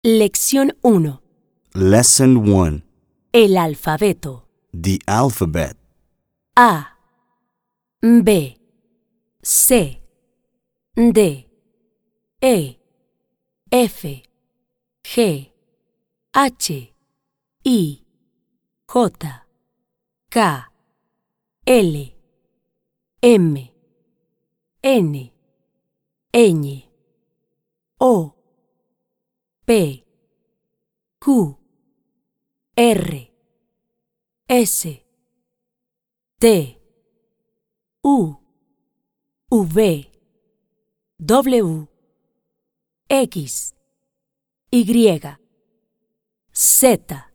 Lección 1. Lesson 1. El alfabeto. The alphabet. A, B, C, D, E, F, G, H, I, J, K, L, M, N, ñ, O, P, Q, R, S, T, U, V, W, X, Y, Z.